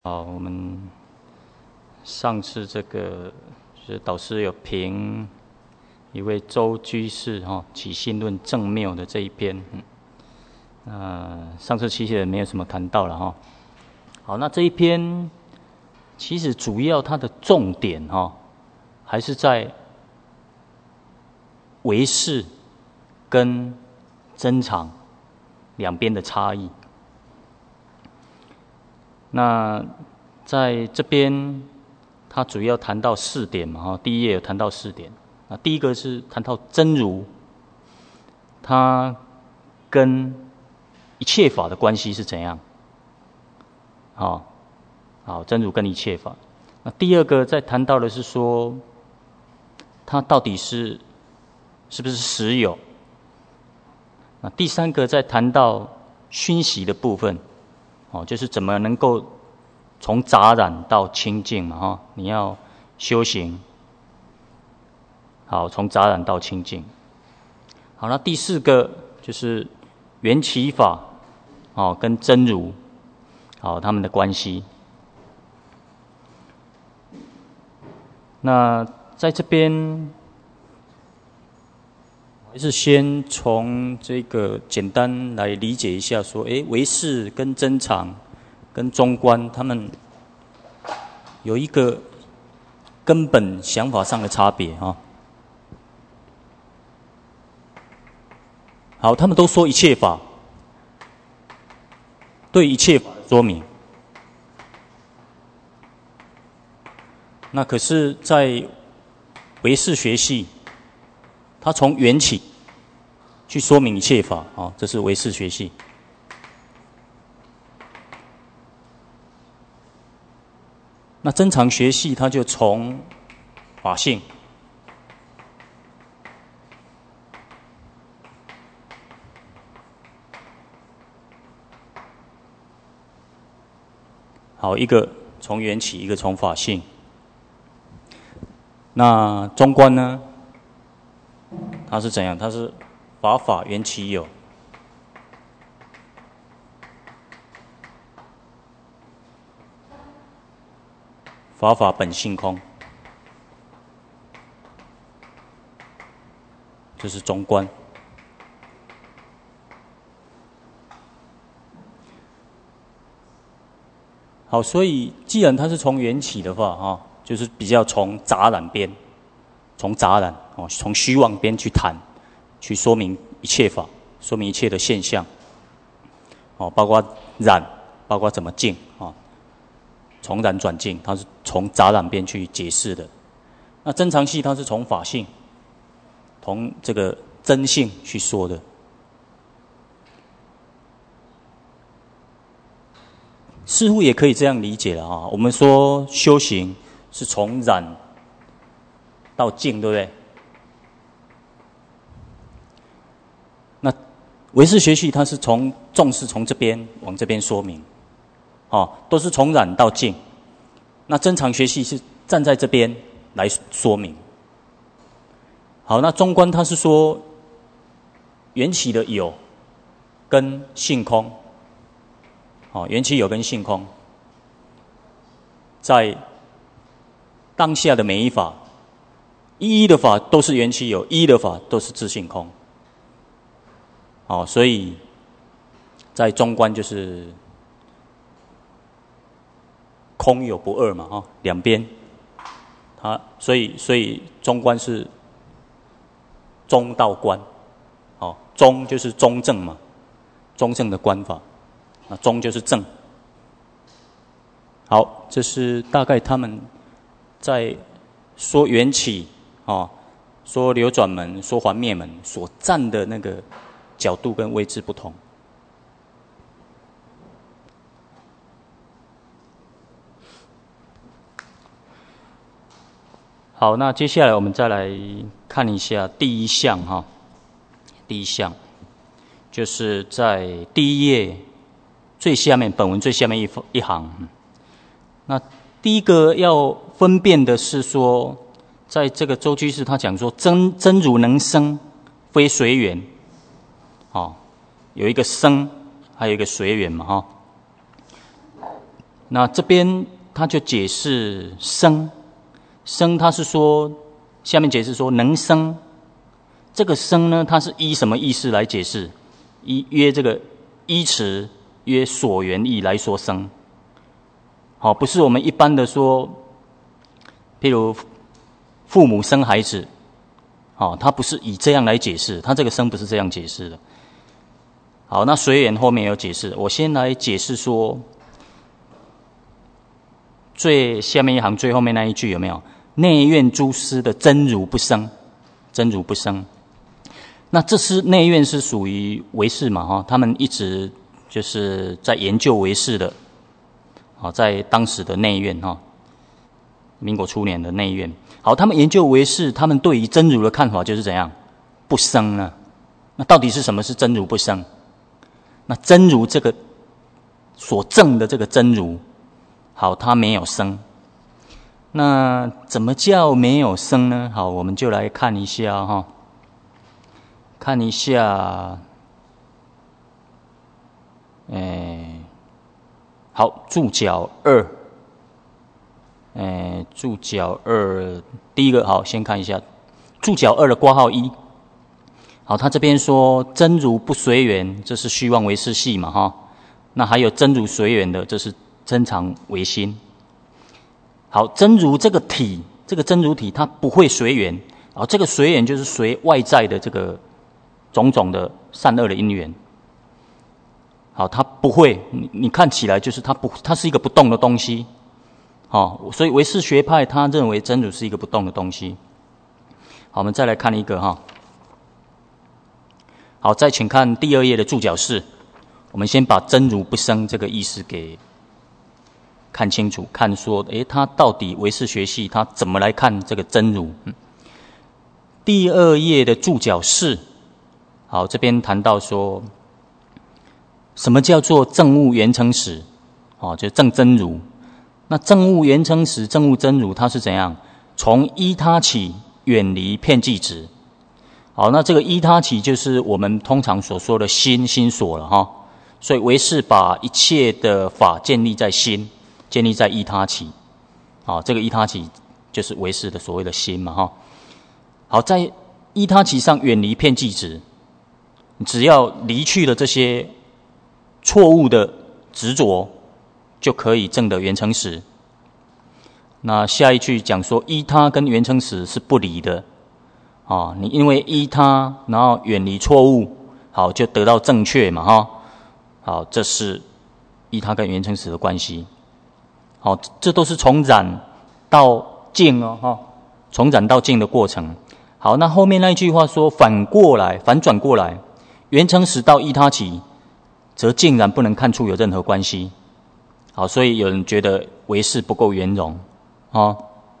好，我们上次就是导师有评一位周居士起信论正谬的这一篇，上次其实也没有什么谈到了哈。好，那这一篇其实主要它的重点还是在唯识跟真常两边的差异。那在这边，他主要谈到4点嘛，第一页有谈到4点。那第一个是谈到真如，它跟一切法的关系是怎样？好，真如跟一切法。那第二个在谈到的是说，它到底是不是实有？那第三个在谈到熏习的部分。就是怎么能够从杂染到清净嘛，你要修行，好，从杂染到清净。好，那第4个就是缘起法，跟真如，他们的关系。那在这边，还是先从这个简单来理解一下，说，唯识跟真常跟中观，他们有一个根本想法上的差别好，他们都说一切法，对一切法的说明。那可是，在唯识学系，他从缘起去说明一切法这是唯识学系。那真常学系，他就从法性，好，一个从缘起，一个从法性。那中观呢？它是怎样？它是法缘起有，法本性空，这是中观。好，所以既然它是从缘起的话就是比较从杂染边，从杂染从虚妄边去谈，去说明一切法，说明一切的现象，包括染，包括怎么净从染转净，它是从杂染边去解释的。那真常系它是从法性，从这个真性去说的。似乎也可以这样理解了我们说修行是从染到净，对不对？那唯识学系它是重视从这边往这边说明，都是从染到净。那真常学系是站在这边来说明。好，那中观它是说缘起的有跟性空。缘起有跟性空，在当下的每一法，一的法都是缘起有，一的法都是自性空。所以在中观就是空有不二嘛，两边，所以中观是中道观，中就是中正嘛，中正的观法。那中就是正。好，这是大概他们在说缘起说流转门，说还灭门所站的那个角度跟位置不同。好，那接下来我们再来看一下第一项第一项就是在第一页最下面，本文最下面一行。那第一个要分辨的是说，在这个周居士他讲说，真如能生，非随缘。有一个生，还有一个随缘嘛那这边他就解释生，生他是说下面解释说能生，这个生呢，它是依什么意思来解释？约这个依词约所缘义来说生。好，不是我们一般的说，譬如父母生孩子，好，他不是以这样来解释，他这个生不是这样解释的。好，那随缘后面有解释，我先来解释说，最下面一行最后面那一句有没有？内院诸师的真如不生，真如不生。那这是内院是属于唯识嘛？哈，他们一直就是在研究唯识的。好，在当时的内院哈，民国初年的内院。好，他们研究唯识，他们对于真如的看法就是怎样？不生呢？那到底是什么是真如不生？那真如这个所证的这个真如，好，它没有生。那怎么叫没有生呢？好，我们就来看一下哈，看一下，好，注脚2，注脚2第一个好，先看一下注脚2的括号1。好，他这边说真如不随缘，这是虚妄唯识系嘛哈。那还有真如随缘的，这是真常唯心。好，真如这个体，这个真如体它不会随缘，啊，这个随缘就是随外在的这个种种的善恶的因缘。好，它不会，你看起来就是它是一个不动的东西。好，所以唯识学派他认为真如是一个不动的东西。好，我们再来看一个哈。好，再请看第2页的注脚4。我们先把真如不生这个意思给看清楚，看说，他到底唯识学系他怎么来看这个真如？第2页的注脚4，好，这边谈到说，什么叫做证悟圆成实？哦，就证真如。那证悟圆成实、证悟真如，它是怎样？从依他起，远离遍计执。好，那这个依他起就是我们通常所说的心所了哈。所以唯识把一切的法建立在心，建立在依他起。好，这个依他起就是唯识的所谓的心嘛哈。好，在依他起上远离遍计执，只要离去了这些错误的执着，就可以证得圆成实。那下一句讲说，依他跟圆成实是不离的。啊，你因为依他，然后远离错误，好，就得到正确嘛哈。好，这是依他跟圆成实的关系。好，这都是从染到净哦哈，从染到净的过程。好，那后面那一句话说，反转过来，圆成实到依他起，则竟然不能看出有任何关系。好，所以有人觉得唯识不够圆融啊。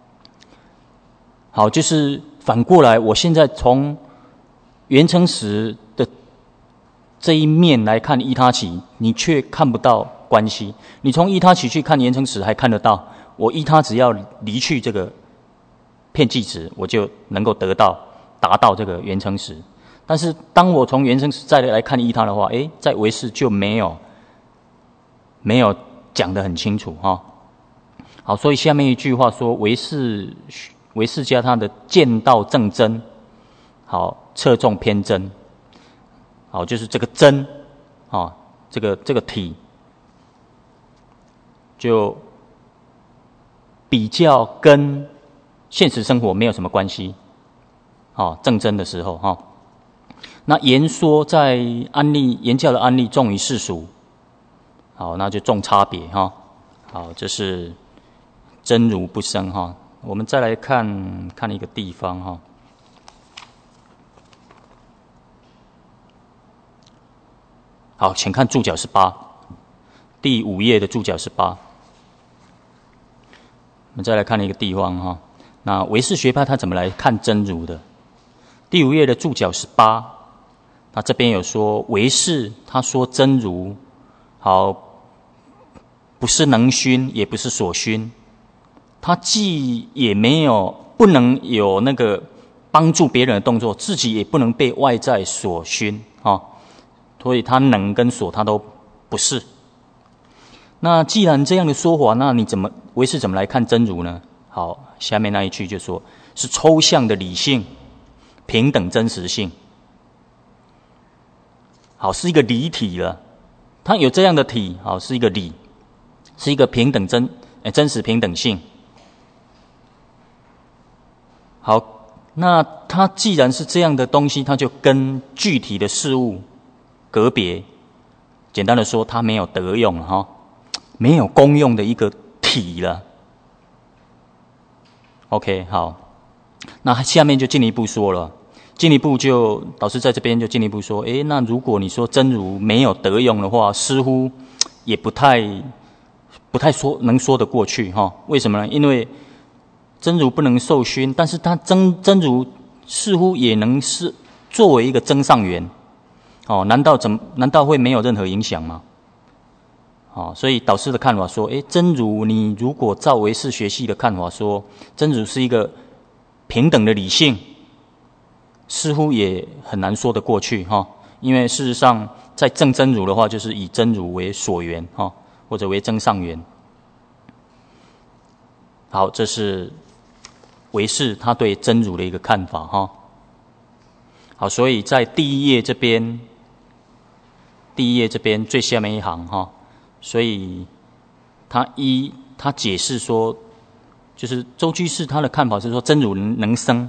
好，就是反过来，我现在从圆成实的这一面来看依他起，你却看不到关系。你从依他起去看圆成实还看得到，我依他只要离去这个遍计执，我就能够达到这个圆成实。但是当我从圆成实再来看依他的话，在唯识就没有讲得很清楚哈。好，所以下面一句话说，唯识家他的见道正真，好，侧重偏真。好，就是这个真，啊，这个体，就比较跟现实生活没有什么关系。好，正真的时候哈。那言说在言教的案例重于世俗，好，那就重差别哈。好，这是真如不生哈。我们再来看一个地方哈。好，请看注脚18，第5页的注脚18。我们再来看一个地方哈。那唯识学派他怎么来看真如的？第5页的注脚18，那这边有说唯识他说真如，好，不是能熏，也不是所熏。他既也没有不能有那个帮助别人的动作，自己也不能被外在所熏啊，所以他能跟所他都不是。 那既然这样的说法，那你唯识怎么来看真如呢？好，下面那一句就说是抽象的理性，平等真实性。好，是一个理体了，它有这样的体，好，是一个理，是一个平等真实平等性。好，那它既然是这样的东西，它就跟具体的事物隔别。简单的说，它没有德用了哈，没有功用的一个体了。OK， 好，那下面就进一步说了，导师在这边就进一步说，那如果你说真如没有德用的话，似乎也不太能说得过去哈。为什么呢？因为真如不能受熏，但是它真如似乎也能是作为一个增上缘，难道会没有任何影响吗？所以导师的看法说，真如你如果照唯识学系的看法说，真如是一个平等的理性，似乎也很难说得过去哈。因为事实上，在证真如的话，就是以真如为所缘哈，或者为增上缘。好，这是唯识他对真如的一个看法哈。好，所以在第一页这边最下面一行哈。所以他解释说，就是周居士他的看法是说真如能生，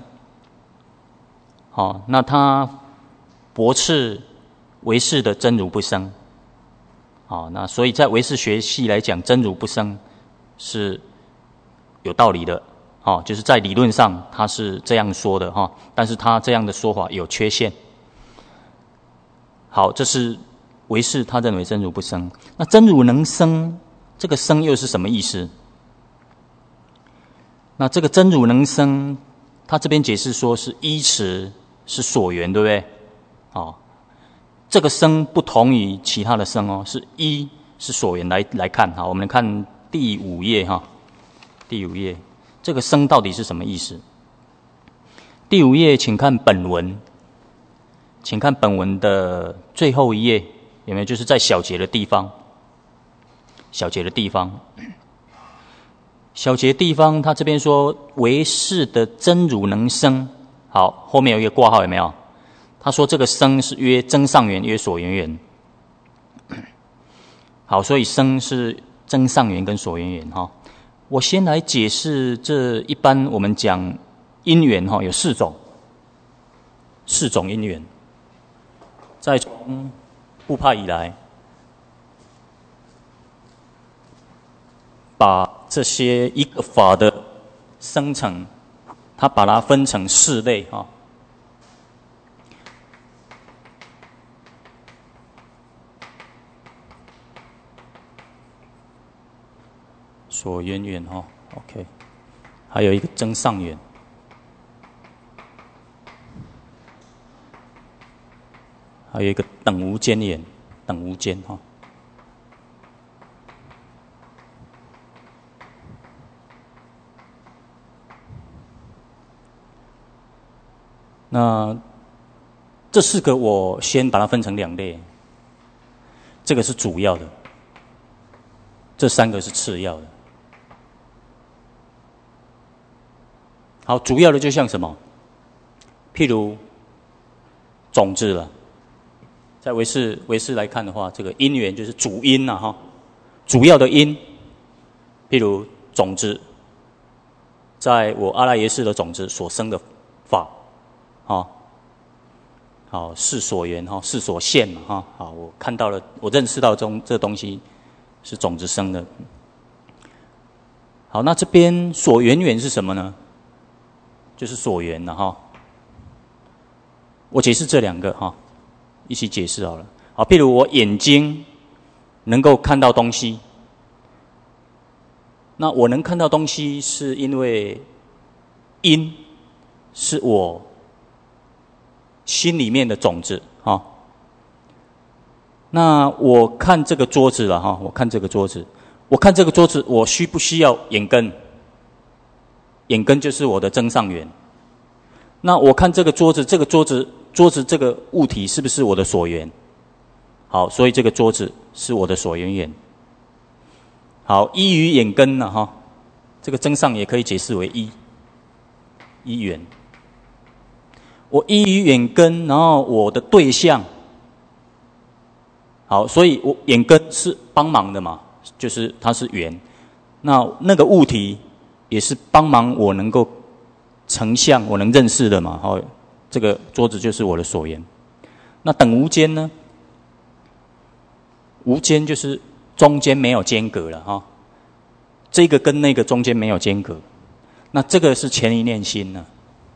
那他驳斥唯识的真如不生，那所以在唯识学系来讲，真如不生是有道理的，就是在理论上他是这样说的哈，但是他这样的说法有缺陷。好，这是唯识他认为真如不生，那真如能生，这个生又是什么意思？那这个真如能生，他这边解释说是依持是所缘，对不对？这个生不同于其他的生哦，是所缘来看。好，我们来看第5页哈，第5页这个生到底是什么意思？第5页请看本文，请看本文的最后一页。有没有？就是在小节的地方，他这边说唯识的真如能生，好，后面有一个括号，有没有？他说这个生是约增上缘，约所缘缘。好，所以生是增上缘跟所缘缘哈。我先来解释，这一般我们讲因缘哈，有4种因缘，在从部派以来，把这些一个法的生成，他把它分成4类哈。所缘缘哈 ，OK， 还有一个增上缘。还有一个等无间缘，等无间哈。那这4个我先把它分成2类，这个是主要的，这3个是次要的。好，主要的就像什么？譬如种子了。在唯识来看的话，这个因缘就是主因呐哈，主要的因，譬如种子，在我阿赖耶识的种子所生的法，好是所缘哈，是所现嘛哈，好我看到了，我认识到这东西是种子生的。好，那这边所缘缘是什么呢？就是所缘了哈。我解释这2个哈。一起解释好了。好，譬如我眼睛能够看到东西，那我能看到东西是因为因是我心里面的种子啊。那我看这个桌子了哈，我看这个桌子，我需不需要眼根？眼根就是我的增上缘。那我看这个桌子，桌子这个物体是不是我的所缘？好，所以这个桌子是我的所缘缘。 好，依于眼根呢，哈，这个增上也可以解释为依缘。我依于眼根，然后我的对象，好，所以我眼根是帮忙的嘛，就是它是缘。那个物体也是帮忙我能够成相，我能认识的嘛。好，这个桌子就是我的所缘。那等无间呢？无间就是中间没有间隔了哈，这个跟那个中间没有间隔，那这个是前一念心呢。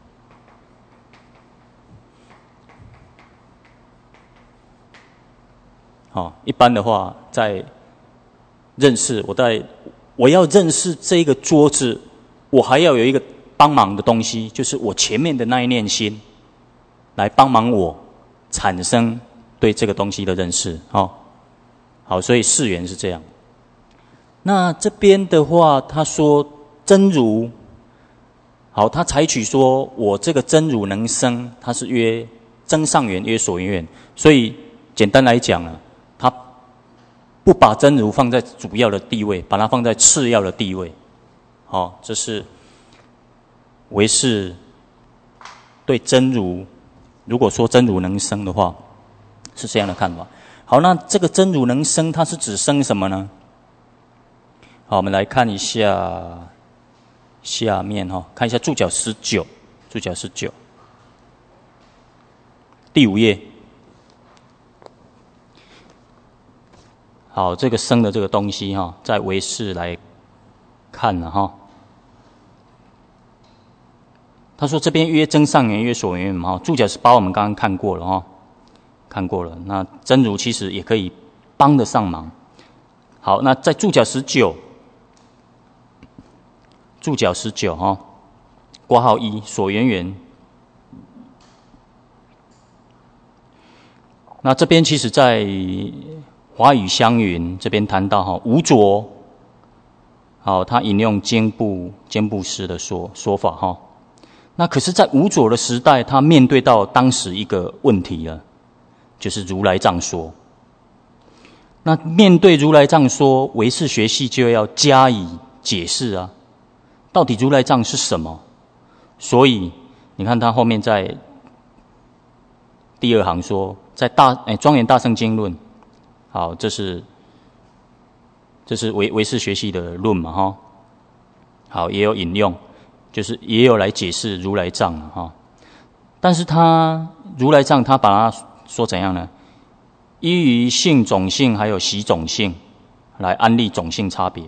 好，一般的话，在认识我要认识这个桌子，我还要有一个帮忙的东西，就是我前面的那一念心，来帮忙我产生对这个东西的认识。好，所以事缘是这样。那这边的话，他说真如，好，他采取说我这个真如能生，它是约增上缘约所缘缘，所以简单来讲呢，他不把真如放在主要的地位，把它放在次要的地位。好，这是唯识对真如，如果说真如能生的话，是这样的看法。好，那这个真如能生，它是指生什么呢？好，我们来看一下下面看一下注脚19，注脚19，第5页。好，这个生的这个东西在唯识来看了他说这边约增上缘约所缘嘛，注脚18我们刚刚看过了看过了。那真如其实也可以帮得上忙。好，那在注脚19，注脚19括号1所缘缘。那这边其实在华语乡云这边谈到无着，好，他引用坚布师的说法那可是在无着的时代，他面对到当时一个问题了，就是如来藏说。那面对如来藏说，唯识学系就要加以解释啊，到底如来藏是什么？所以你看他后面在第2行说，在庄严大圣经论，好，这是唯识学系的论嘛好，也有引用，就是也有来解释如来藏但是如来藏他把它说怎样呢？依于性种性还有习种性来安立种性差别。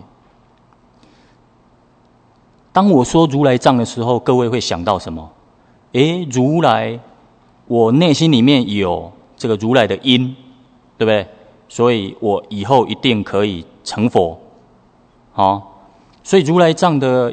当我说如来藏的时候，各位会想到什么？如来，我内心里面有这个如来的因，对不对？所以我以后一定可以成佛。所以如来藏的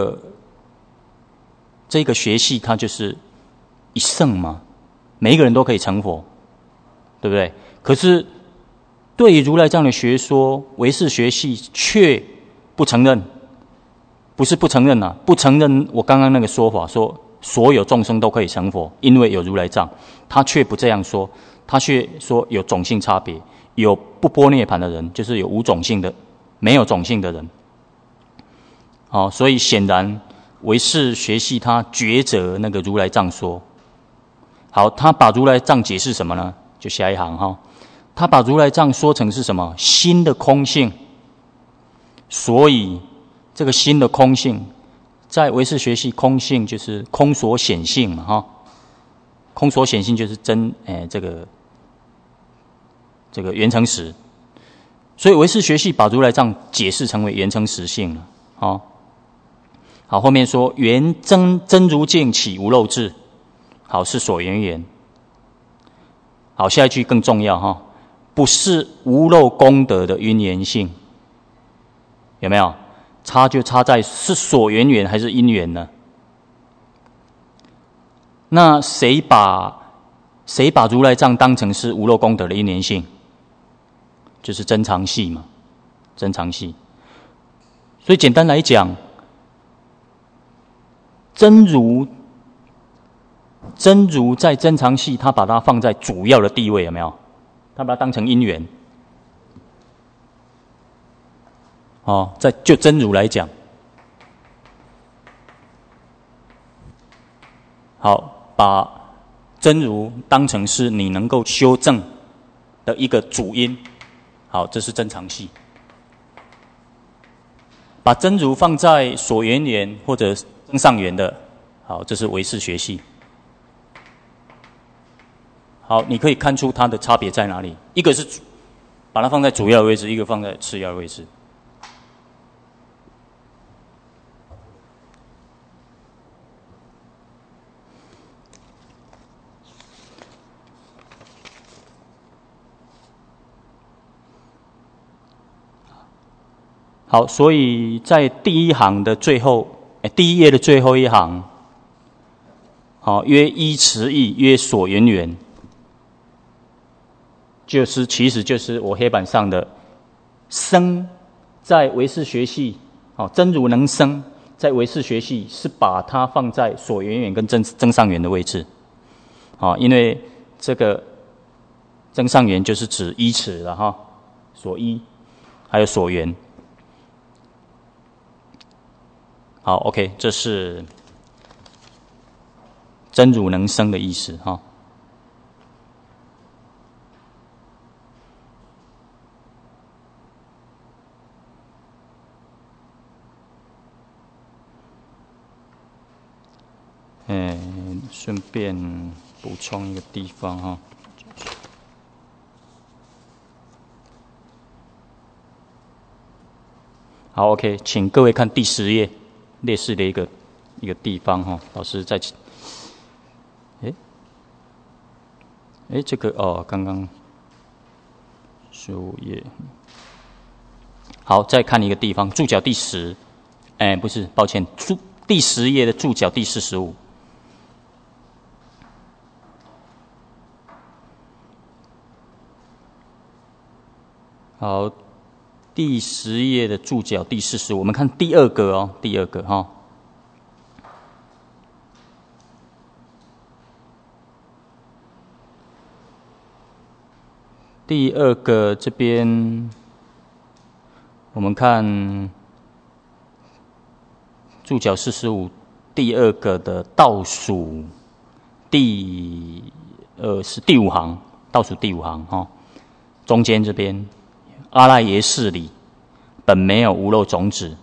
这个学系，它就是一圣嘛，每一个人都可以成佛，对不对？可是对于如来藏的学说，唯识学系却不承认，不是不承认不承认我刚刚那个说法，说所有众生都可以成佛，因为有如来藏，他却不这样说，他却说有种性差别，有不般涅槃的人，就是有无种性的，没有种性的人。所以显然唯识学系他抉择那个如来藏说。好，他把如来藏解释什么呢？就下一行他把如来藏说成是什么？心的空性。所以这个心的空性，在唯识学系，空性就是空所显性嘛空所显性就是这个缘成实。所以唯识学系把如来藏解释成为缘成实性了好，后面说缘真如境起无漏智，好，是所缘缘。好，下一句更重要不是无漏功德的因缘性。有没有差？就差在是所缘缘还是因缘呢？那谁把如来藏当成是无漏功德的因缘性？就是真常系嘛，真常系。所以简单来讲，真如在真常系，他把它放在主要的地位，有没有？他把它当成因缘。 就真如来讲，好，把真如当成是你能够修正的一个主因，好，这是真常系。把真如放在所缘缘或者增上缘的，好，这是唯识学系。好，你可以看出它的差别在哪里。一个是把它放在主要的位置，一个放在次要的位置。好，所以在第一行的最后，第一页的最后一行，好，曰依持义，曰所缘缘，其实就是我黑板上的生，在唯识学系，真如能生，在唯识学系是把它放在所缘缘跟增上缘的位置，因为这个增上缘就是指依持了哈，所依还有所缘。好 ，OK， 这是真如能生的意思哈。顺便补充一个地方哈。好 ，OK， 请各位看第10页列示的一个地方哈。老师在，这个刚刚15页。好，再看一个地方，注脚第10，不是，抱歉，第10页的注脚第45。好，第10页的注脚第45，我们看第2个哦，第2个哈。第2个这边，我们看注脚45第2个的倒数第5行，倒数第5行哈，中间这边。阿赖耶识里本没有无漏种子，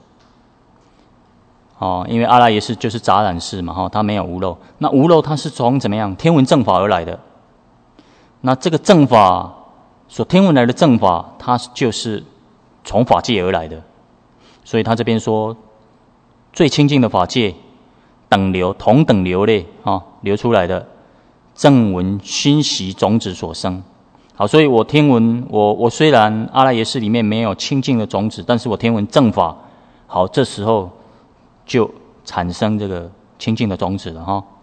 因为阿赖耶识就是杂染识嘛，它没有无漏。那无漏它是从怎么样天闻正法而来的？那这个正法所天闻来的正法，它就是从法界而来的。所以他这边说，最清净的法界，等流同等流类流出来的正闻熏习种子所生。好，所以我天闻，我虽然阿赖耶识里面没有清净的种子，但是我天闻正法，好，这时候就产生这个清净的种子了哈。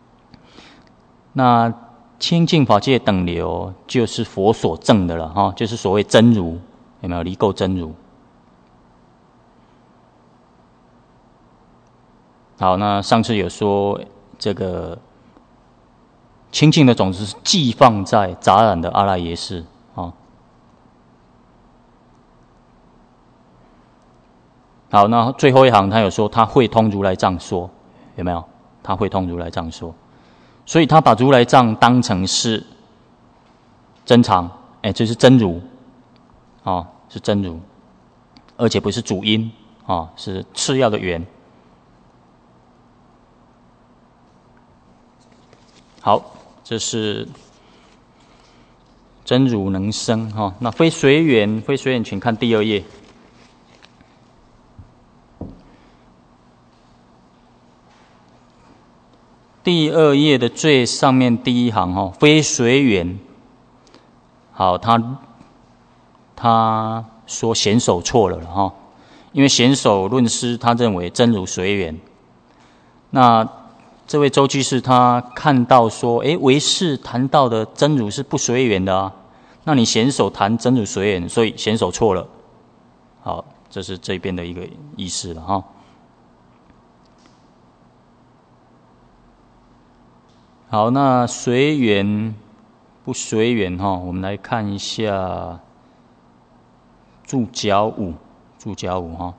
那清净法界等流就是佛所证的了哈，就是所谓真如，有没有离垢真如？好，那上次有说这个。清净的种子是寄放在杂染的阿赖耶识好，那最后一行他有说他会通如来藏说，有没有？他会通如来藏说，所以他把如来藏当成是真常，这是真如是真如，而且不是主因是次要的缘。好。这是真如能生哈，那非随缘，请看第2页。第2页的最上面第1行哈，非随缘。好，他说显首错了哈，因为显首论师他认为真如随缘，那。这位周居士他看到说，唯识谈到的真如是不随缘的啊，那你显首谈真如随缘，所以显首错了。好，这是这边的一个意思了哈。好，那随缘不随缘哈，我们来看一下注脚5 注脚五哈。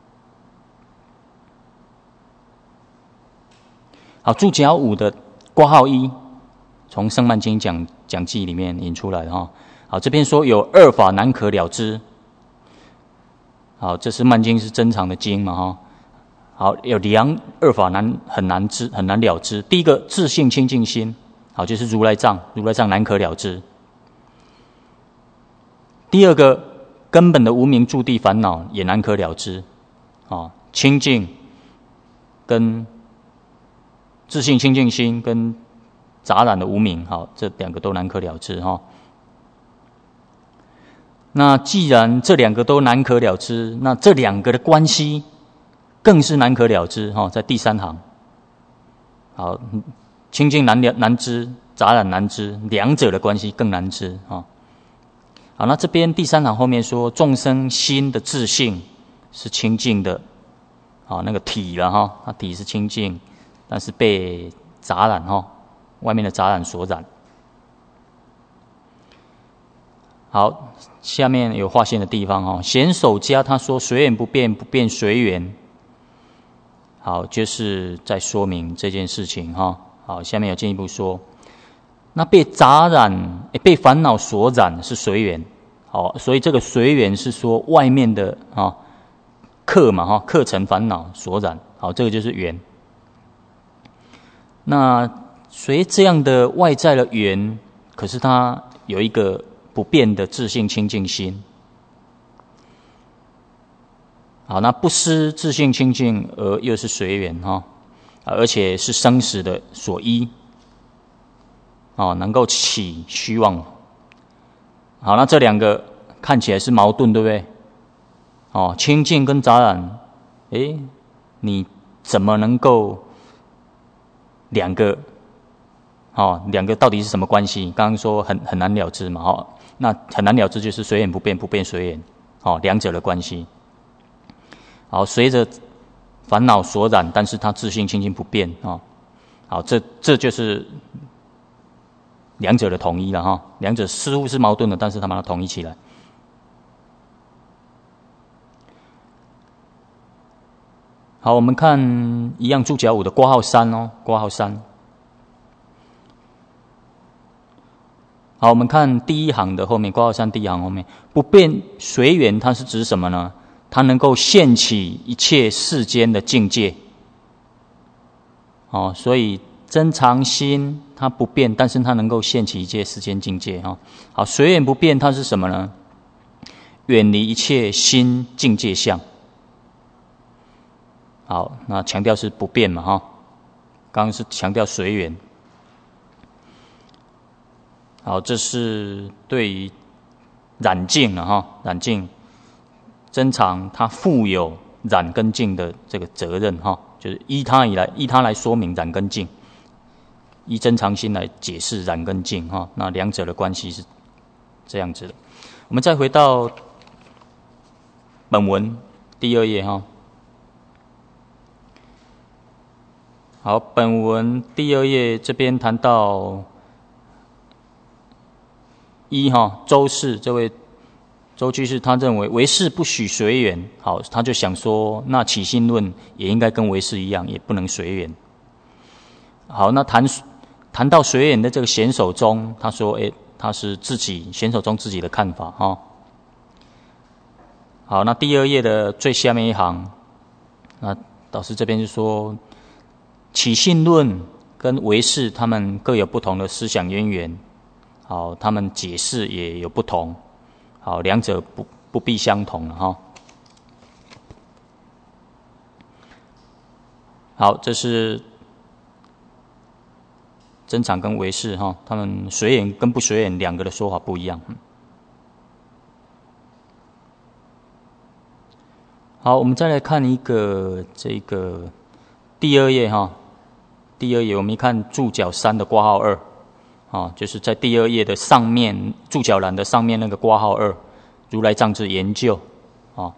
好，注脚五的括号一，从《圣曼经讲记》里面引出来的哈。好，这边说有二法难可了知。好，这是曼经是真常的经嘛哈。好，有二法很难了知。第一个自性清净心，好，就是如来藏难可了知。第二个根本的无明诸地烦恼也难可了知。啊，清净跟自性清净心跟杂染的无明，好，这两个都难可了知哈。那既然这两个都难可了知，那这两个的关系更是难可了知哈，在第三行。好，清净难知，杂染难知，两者的关系更难知哈。好，那这边第三行后面说众生心的自性是清净的，好，那个体了哈，它体是清净，但是被杂染哈，外面的杂染所染。好，下面有划线的地方哈，显首家他说随缘不变，不变随缘。好，就是在说明这件事情哈。好，下面有进一步说，那被杂染、被烦恼所染是随缘。好，所以这个随缘是说外面的啊客嘛哈，客尘烦恼所染。好，这个就是缘。那随这样的外在的缘，可是它有一个不变的自性清净心。好，那不失自性清净，而又是随缘哈，而且是生死的所依，哦，能够起虚妄。好，那这两个看起来是矛盾，对不对？哦，清净跟杂染，你怎么能够两个？哦，两个到底是什么关系？刚刚说很难了知嘛，哦，那很难了知就是随缘不变，不变随缘，哦，两者的关系。好，随着烦恼所染，但是它自性清净不变啊。好，这就是两者的统一了哈。两者似乎是矛盾的，但是它把它统一起来。好，我们看一样注脚五的括号3哦，括号3。好，我们看第一行的后面，括号3第一行后面，不变随缘，它是指什么呢？它能够现起一切世间的境界。哦，所以真常心它不变，但是它能够现起一切世间境界哈。好，随缘不变，它是什么呢？远离一切心境界相。好，那强调是不变嘛哈。刚刚是强调随缘。好，这是对于染净了哈，染净。真常它负有染跟净的这个责任哈，就是依它来说明染跟净，依真常心来解释染跟净哈，那两者的关系是这样子的。我们再回到本文第2页哈。好，本文第2页这边谈到周氏这位周居士他认为唯识不许随缘，好，他就想说，那起信论也应该跟唯识一样，也不能随缘。好，那谈到随缘的这个显首中，他说，他是显首中自己的看法哈。好，那第2页的最下面一行，那导师这边就说，起信论跟唯识他们各有不同的思想渊源，好，他们解释也有不同。好，两者不必相同了哈。好，这是真常跟唯识哈，他们随缘跟不随缘两个的说法不一样。好，我们再来看一个这个第2页哈，第2页我们一看注脚3的括号2。啊，就是在第2页的上面注脚栏的上面那个括号2，如来藏之研究啊。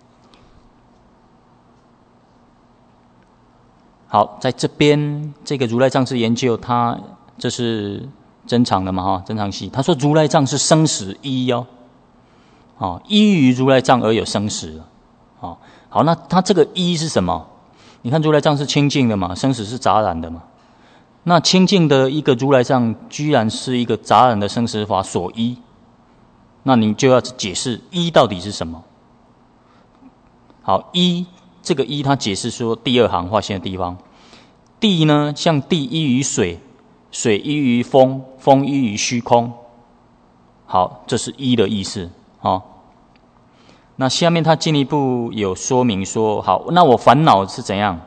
好，在这边这个如来藏之研究，它这是真常的嘛哈，真常系。他说如来藏是生死依哦，依于如来藏而有生死。 好，那它这个一是什么？你看如来藏是清净的嘛，生死是杂染的嘛。那清净的一个如来藏，居然是一个杂染的生死法所依，那你就要解释依到底是什么？好，依这个依，它解释说第二行划线的地方，地呢，像地依于水，水依于风，风依于虚空。好，这是依的意思。那下面他进一步有说明说，好，那我烦恼是怎样？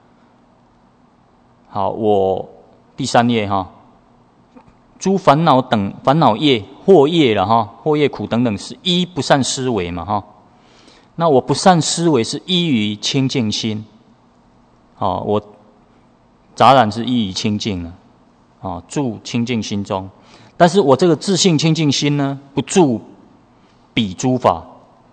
好，我第3页诸烦恼等烦恼业、惑业了惑业苦等等，是依不善思维嘛那我不善思维是依于清净心，我杂染是依于清净了，住清净心中，但是我这个自性清净心呢，不住彼诸法。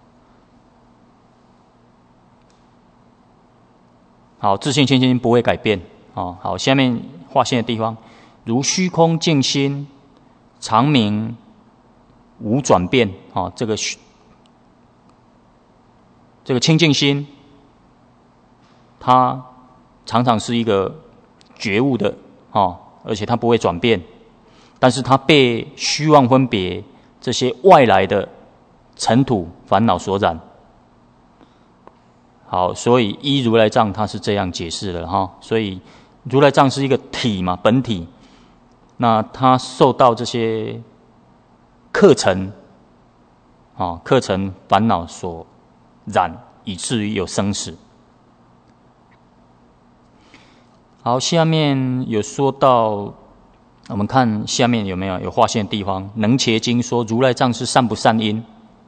好，自性清净心不会改变。好，下面划线的地方，如虚空净心，常明无转变。这个清净心，它常常是一个觉悟的而且它不会转变，但是它被虚妄分别这些外来的尘土烦恼所染。好，所以依如来藏它是这样解释的所以如来藏是一个体嘛，本体，那它受到这些课程烦恼所染，以至于有生死。好，下面有说到，我们看下面有没有划线的地方？能伽经说如来藏是善不善因？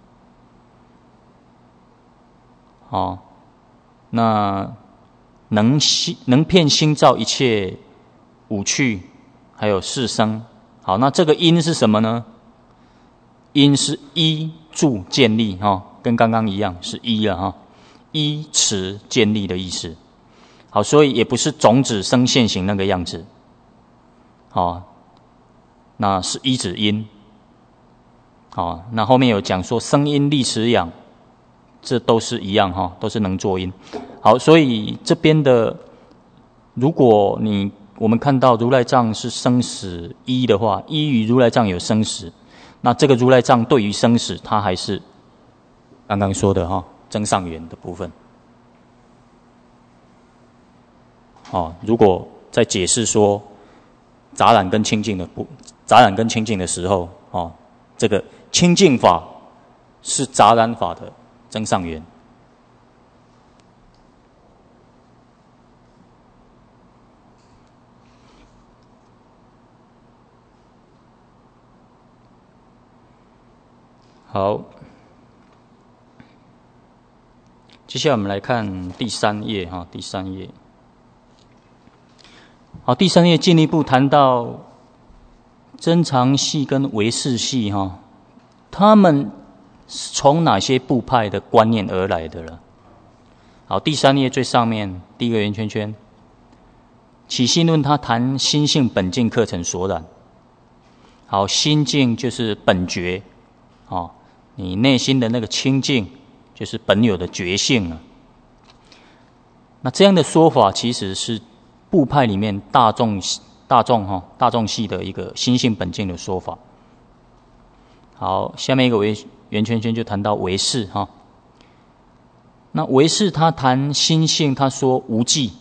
那能遍心造一切五趣，还有四生。好，那这个因是什么呢？因是依助建立跟刚刚一样是依了依持建立的意思。好，所以也不是种子生现行那个样子。那是依止因。那后面有讲说生因立持养，这都是一样都是能作因。好，所以这边的，如果我们看到如来藏是生死依的话，依于如来藏有生死，那这个如来藏对于生死，它还是刚刚说的增上缘的部分。如果在解释说杂染跟清净的时候，这个清净法是杂染法的增上缘。好，接下来我们来看第3页第3页。好，第3页进一步谈到增长系跟唯识系他们是从哪些部派的观念而来的了？好，第3页最上面第1个圆圈圈，起心论他谈心性本净课程所染。好，心净就是本觉你内心的那个清净，就是本有的觉性了。那这样的说法，其实是部派里面大众系的一个心性本净的说法。好，下面一个圆圈圈就谈到唯识那唯识他谈心性，他说无记。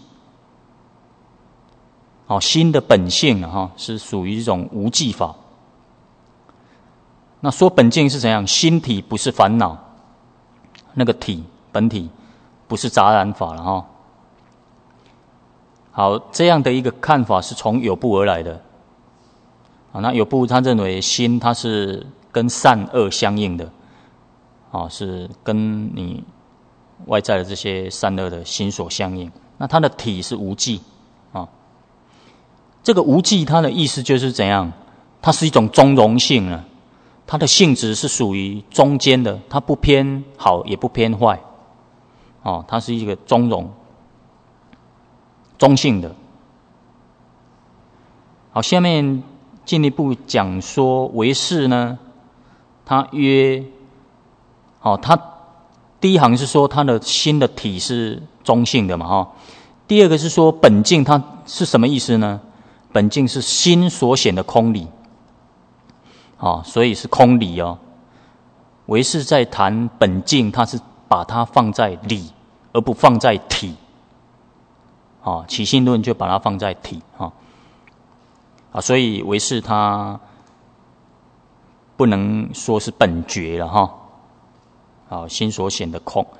心的本性是属于一种无记法。那说本净是怎样？心体不是烦恼，那个体本体不是杂染法了好，这样的一个看法是从有部而来的。那有部他认为心它是跟善恶相应的，是跟你外在的这些善恶的心所相应。那它的体是无记这个无记它的意思就是怎样？它是一种中庸性了。它的性质是属于中间的，它不偏好也不偏坏，它是一个中庸、中性的。好，下面进一步讲说唯识呢，它约，它第一行是说它的心的体是中性的嘛，哈。第二个是说本境它是什么意思呢？本境是心所显的空理，所以是空理哦。唯识在谈本境，它是把它放在理，而不放在体。起信论就把它放在体，所以唯识它不能说是本觉了，哈。心所显的空。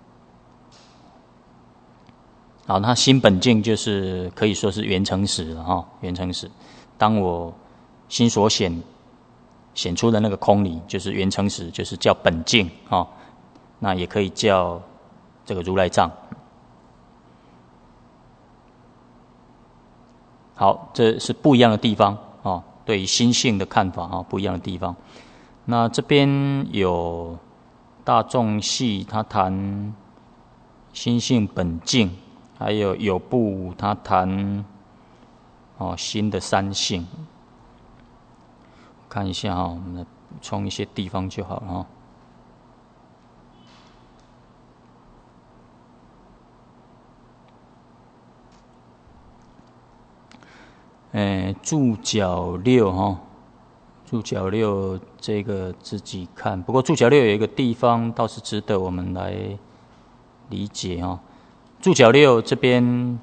那心本境就是可以说是缘成实了，哈。缘成实，当我心所显出的那个空理，就是缘成实，就是叫本境，那也可以叫这个如来藏。好，这是不一样的地方，对于心性的看法，不一样的地方。那这边有大众系，他谈心性本境，还有部他谈心的三性。看一下我们来补充一些地方就好了。注脚6注脚6这个自己看。不过注脚6有一个地方倒是值得我们来理解注脚6这边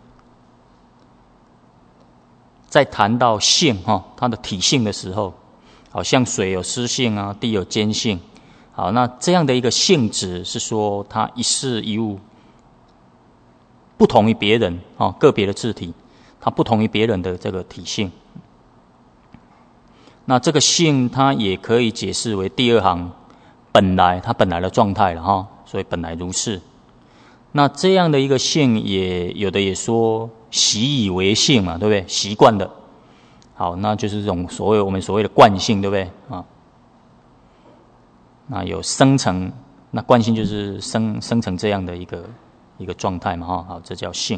在谈到性它的体性的时候，好像水有湿性啊，地有坚性。好，那这样的一个性质是说它一事一物不同于别人个别的字体，它不同于别人的这个体性。那这个性它也可以解释为第二行它本来的状态了所以本来如是。那这样的一个性也有的也说习以为性嘛，对不对？习惯的。好，那就是这种我们所谓的惯性，对不对那有生成，那惯性就是生成这样的一个状态嘛好，这叫性。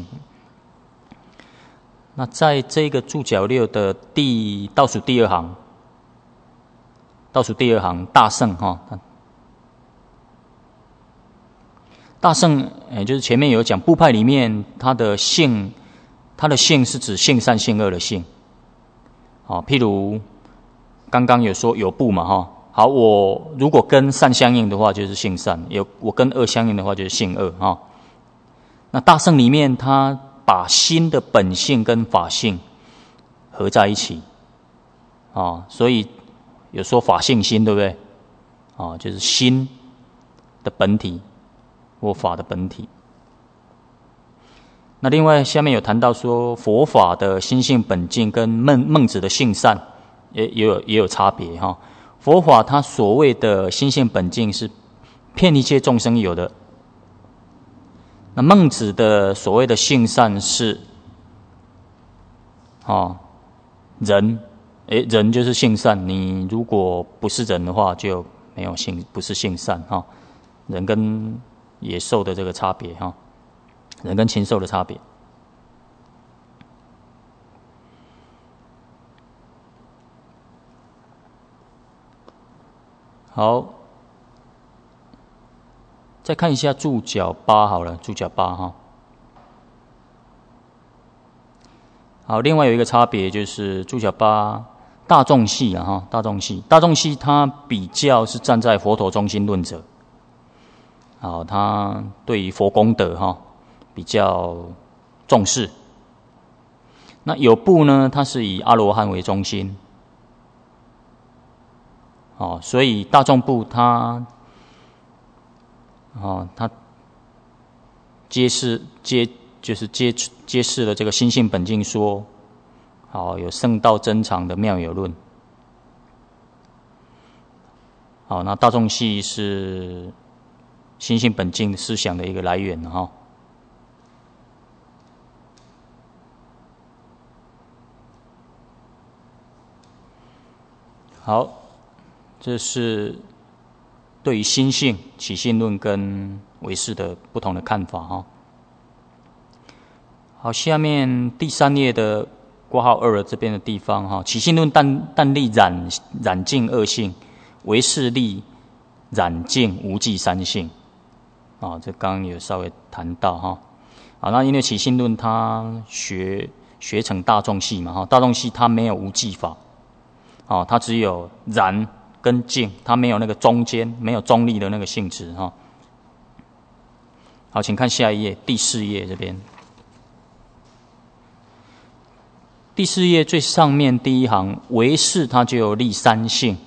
那在这个注脚6的倒数第二行大圣大圣就是前面有讲部派里面它的性是指性善性恶的性。譬如刚刚有说有部嘛好，我如果跟善相应的话就是性善，我跟恶相应的话就是性恶那大圣里面它把心的本性跟法性合在一起所以有说法性心，对不对就是心的本体或法的本体。那另外下面有谈到说佛法的心性本境跟孟子的性善也有差别佛法它所谓的心性本境是遍一切众生有的，那孟子的所谓的性善是人人就是性善，你如果不是人的话就没有性，不是性善人跟野兽的这个差别人跟禽兽的差别。好，再看一下注脚8好了，注脚8好，另外有一个差别就是注脚8大众系大众系它比较是站在佛陀中心论者。好，他对于佛功德比较重视。那有部呢，它是以阿罗汉为中心。所以大众部它揭示了这个心性本境说，有圣道真常的妙有论。好，那大众系是心性本境思想的一个来源好，这是对于心性起信论跟唯识的不同的看法好，下面第3页的括号2这边的地方起信论但立染净恶性，唯识立染净无记三性这刚刚有稍微谈到哈。好，那因为起信论它学成大众系嘛哈，大众系它没有无记法，它只有然跟净，它没有那个中间，没有中立的那个性质哈。好，请看下一页，第4页这边。第4页最上面第一行，唯识它就有立三性，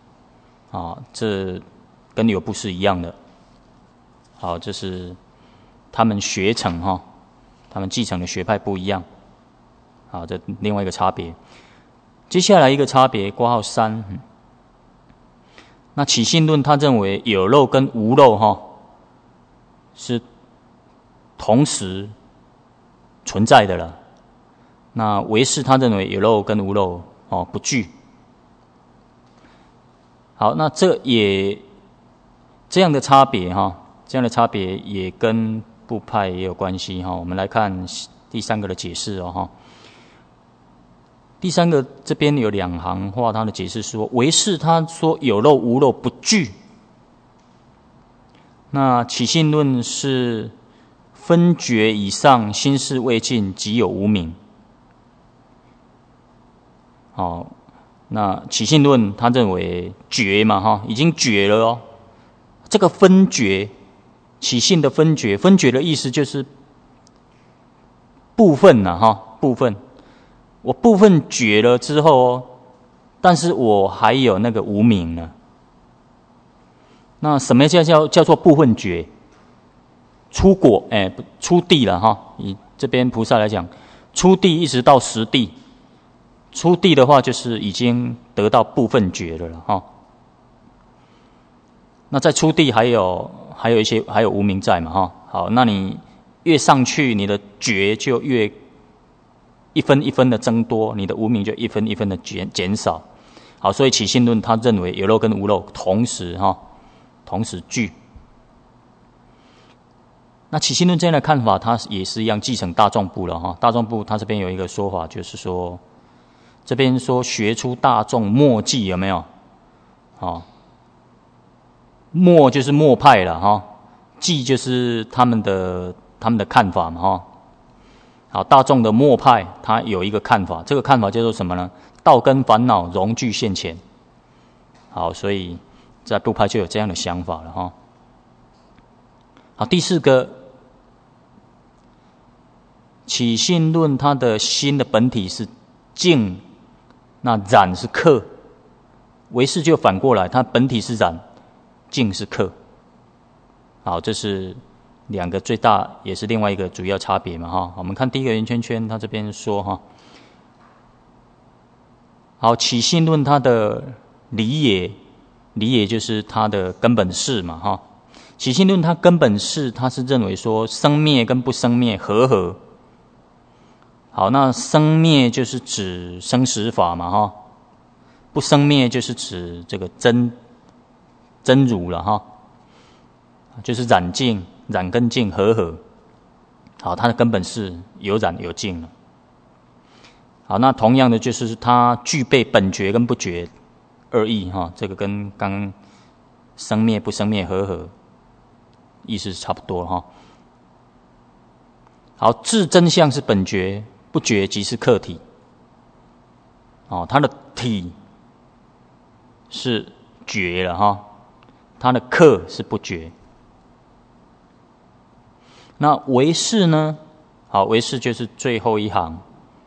这跟流布是一样的。好，这是他们学成哈，他们继承的学派不一样。好，这另外一个差别。接下来一个差别，括号3。那起信论他认为有漏跟无漏哈是同时存在的了。那唯识他认为有漏跟无漏不具。好，那这样的差别这样的差别也跟部派也有关系我们来看第3个的解释第3个这边有2行话，他的解释说，唯识他说有漏无漏不具。那起信论是分觉以上，心事未尽，即有无明。那起信论他认为觉嘛已经觉了这个分觉，起信的分觉的意思就是部分部分。我部分觉了之后但是我还有那个无明呢。那什么叫做部分觉？出果出地了以这边菩萨来讲，出地一直到实地。出地的话，就是已经得到部分觉了那在出地还有无明在嘛好，那你越上去，你的觉就越一分一分的增多，你的无明就一分一分的减少。好，所以起信论他认为有漏跟无漏同时具。那起信论这样的看法，他也是一样继承大众部了大众部他这边有一个说法，就是说这边说学出大众末记有没有？末就是末派了记就是他们的看法嘛好，大众的末派他有一个看法，这个看法叫做什么呢？道根烦恼融具现前。好，所以在部派就有这样的想法了好，第4个起信论，它的心的本体是净，那染是客。唯识就反过来，它本体是染，净是客。好，这是2个最大，也是另外一个主要差别嘛我们看第一个圆圈圈，它这边说好，起信论它的理也就是它的根本是嘛起信论它根本是，它是认为说生灭跟不生灭合。好，那生灭就是指生死法嘛不生灭就是指这个真如了就是染净，染跟净合。好，它的根本是有染有净了。好，那同样的就是它具备本觉跟不觉二义这个跟刚刚生灭不生灭合意思是差不多好，至真相是本觉，不觉即是客体。它的体是觉了它的客是不觉。那唯识呢？好，唯识就是最后一行。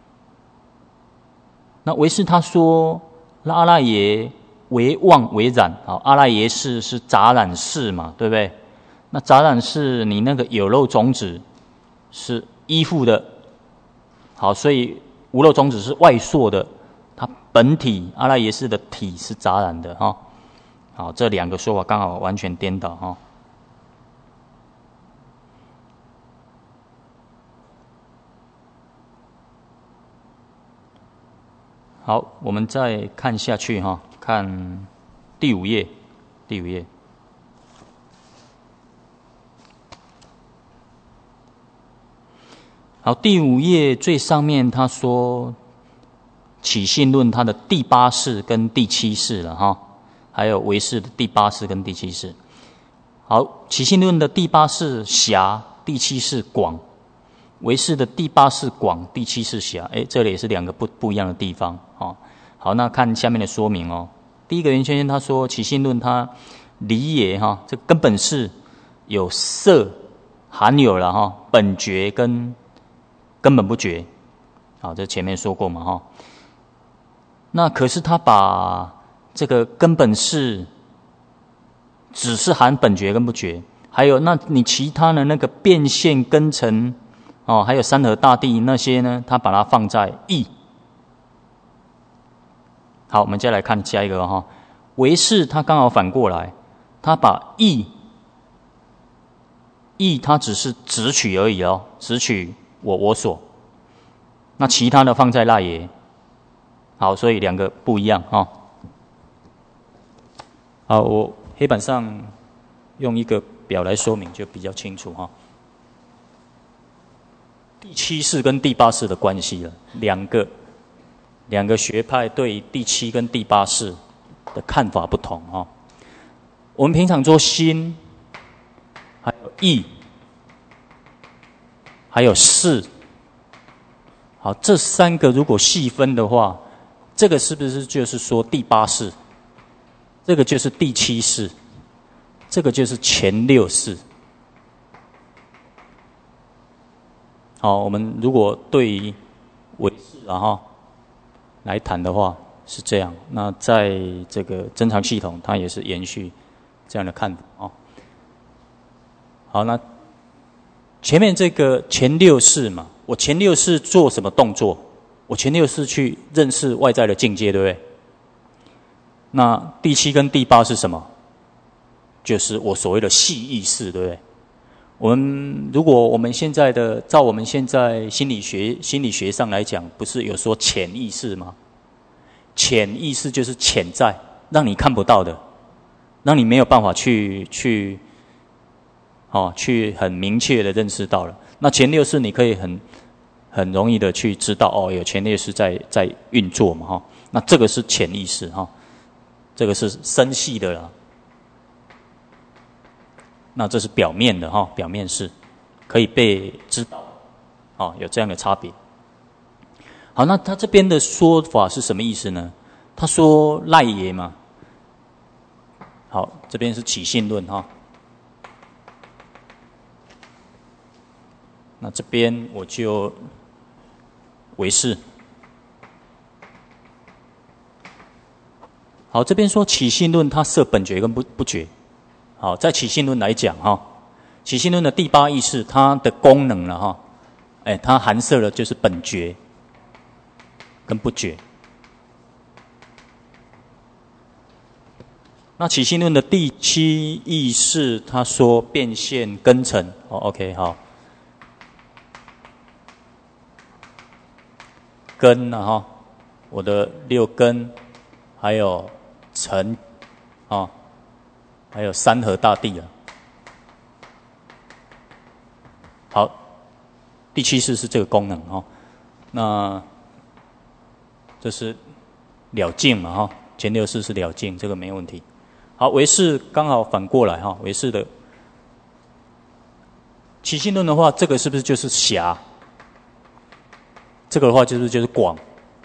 那唯识他说阿赖耶为妄为染。好，阿赖耶识是杂染识嘛，对不对？那杂染识你那个有漏种子是依附的。好，所以无漏种子是外铄的，它本体阿赖耶识的体是杂染的好，这2个说法刚好完全颠倒好，我们再看下去看第5页。好，第5页最上面他说起信论它的第8式跟第7式了还有唯识的第8式跟第7式。 好，起信论的第八是狭，第七是广。唯识的第八是广，第七是狭。这里也是两个不一样的地方。好，那看下面的说明哦。第一个袁先生他说，起信论他理也这根本是有色含有了本觉跟根本不觉。好，这前面说过嘛那可是他把这个根本是只是含本觉跟不觉，还有那你其他的那个变现根尘还有山河大地那些呢，他把它放在义。好，我们再来看下一个唯识他刚好反过来，他把义它只是直取而已直取我所，那其他的放在赖耶。好，所以两个不一样好，我黑板上用一个表来说明就比较清楚第七世跟第八世的关系了，两个学派对第七跟第八世的看法不同我们平常说心，还有意，还有事。好，这三个如果细分的话，这个是不是就是说第八世？这个就是第七世，这个就是前六世。好，我们如果对于唯识来谈的话是这样，那在这个增长系统，它也是延续这样的看法好，那前面这个前六世嘛，我前六世做什么动作？我前六世去认识外在的境界，对不对？那第七跟第八是什么？就是我所谓的系意识，对不对？如果我们现在的照我们现在心理学上来讲，不是有说潜意识吗？潜意识就是潜在，让你看不到的，让你没有办法去很明确的认识到了。那前六识你可以很容易的去知道有前六识在运作嘛那这个是潜意识这个是深细的啦。那这是表面的表面是可以被知道有这样的差别。好，那他这边的说法是什么意思呢？他说赖耶嘛。好，这边是起信论那这边我就唯识。好，这边说起信论它设本觉跟不觉。好，在起信论来讲起信论的第八意识它的功能了它含摄了就是本觉跟不觉。那起信论的第七意识他说变现根尘OK 好，根我的六根还有尘还有山河大地好，第七世是这个功能那这是了境嘛前六世是了境，这个没问题。好，唯识刚好反过来唯识的起信论的话，这个是不是就是狭？这个的话就是广。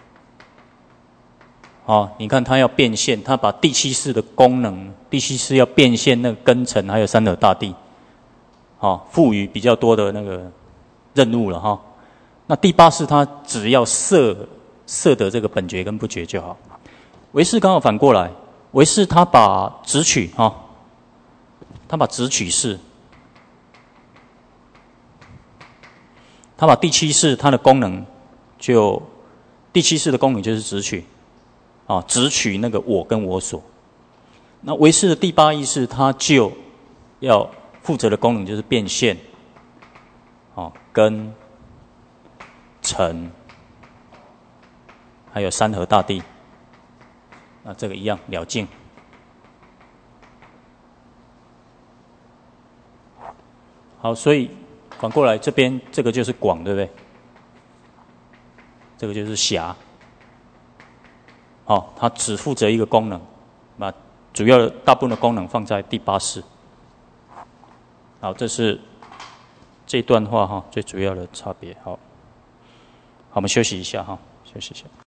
你看他要变现，他把第七世的功能，第七世要变现那个根尘还有山河大地赋予比较多的那个任务了那第八世他只要摄得这个本觉跟不觉就好。唯识刚好反过来，唯识他把直取他把直取式，他把第七世它的功能第七世的功能就是直取直取那个我跟我所。那唯识的第八意识它就要负责的功能就是变现跟尘还有山河大地。那这个一样了境。好，所以反过来这边这个就是广，对不对？这个就是狭。它只负责一个功能，把主要的大部分的功能放在第八世。 好，这是这段话哈最主要的差别。好，我们休息一下哈，休息一下。